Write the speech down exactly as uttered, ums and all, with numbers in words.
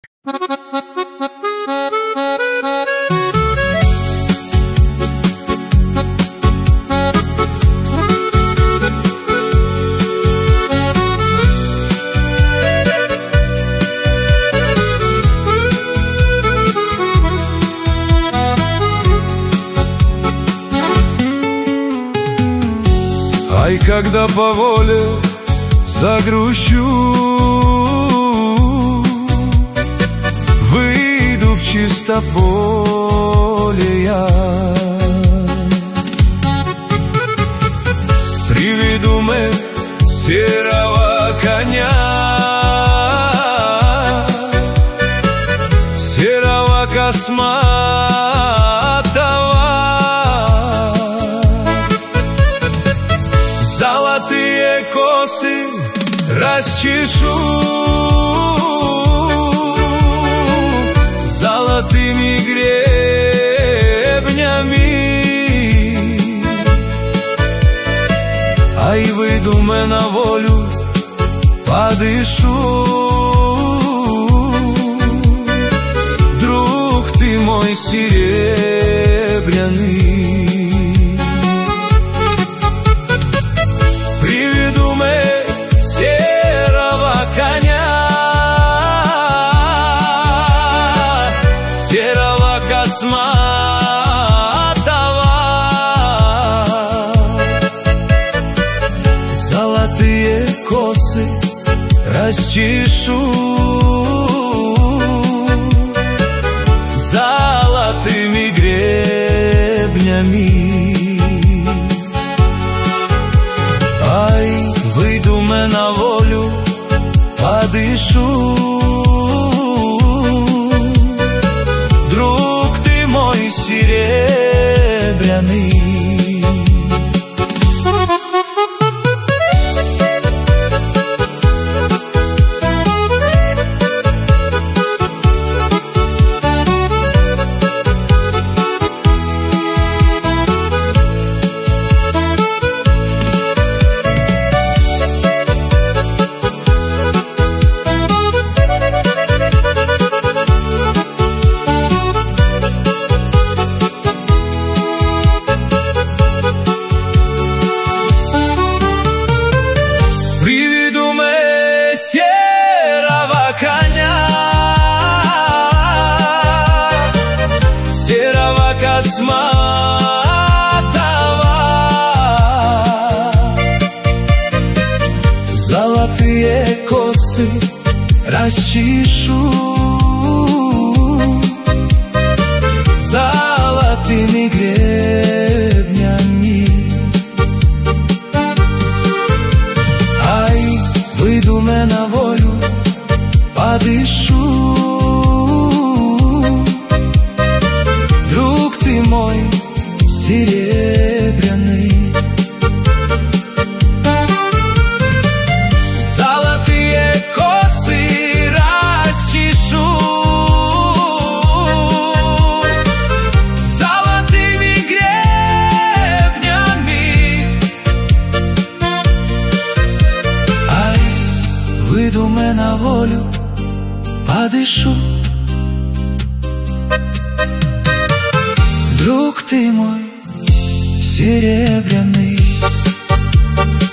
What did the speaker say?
Ай, когда по воле загрущу, выйду в чистополе я, приведу мы серого коня, серого косматого. Золотые косы расчешу, золотыми гребнями, ай, выйду мы на волю, подышу. Друг ты мой серебряный, косматого. Золотые косы расчешу, золотыми гребнями, ай, выйду мы на волю, подышу. Серебряный, косматого. Золотые косы расчешу, золотыми гребнями, ай, выйду мы на волю, подышу. Мой серебряный, золотые косы расчешу, золотыми гребнями, ай, выйду мы на волю, подышу. Друг ты мой серебряный.